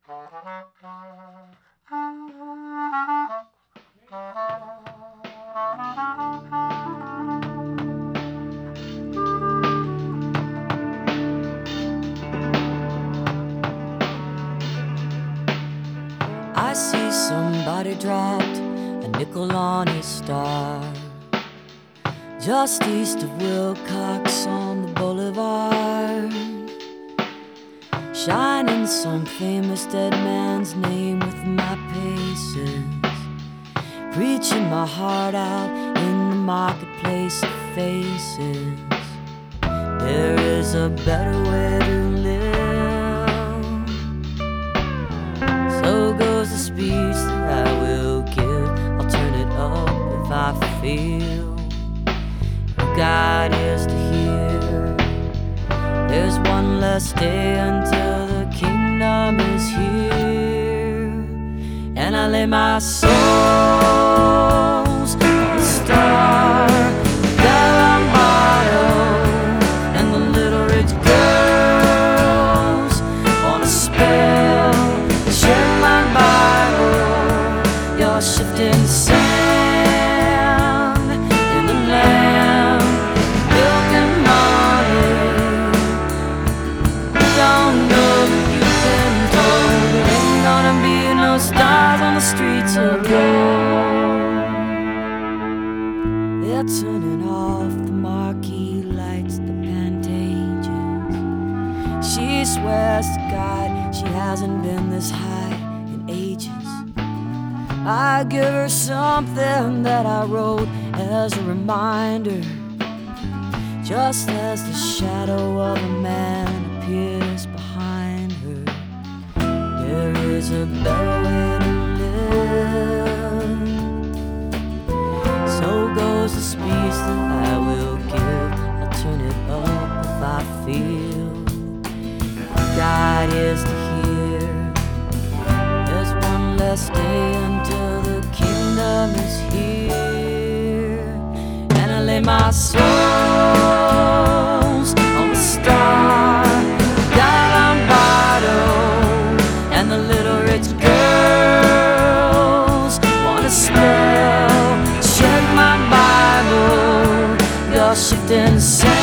I see somebody dropped a nickel on his star, just east of Wilcox on the boulevard, shining some famous dead man's name with my paces, preaching my heart out in the marketplace of faces. There is a better way to live. So goes the speech that I will give. I'll turn it up if I feel God is to hear. There's one less day until the kingdom is here, and I lay my souls on the star, Garambato, and the little rich girls on a spell. Share my Bible, you're shifting sand in the land, milk and money. Don't know that you've been told there ain't gonna be no stars on the streets of gold. They're turning off the marquee lights, the Pantages. She swears to God she hasn't been this high in ages. I give her something that I wrote as a reminder, just as the shadow of a man appears behind her. There is a better way to live. So goes the speech that I will give. I'll turn it up if I feel God is to hear. There's one less day until the kingdom is here, and I lay my souls on the star, Garambato, and the little rich girls want to spell. Check my Bible, you're shifting sand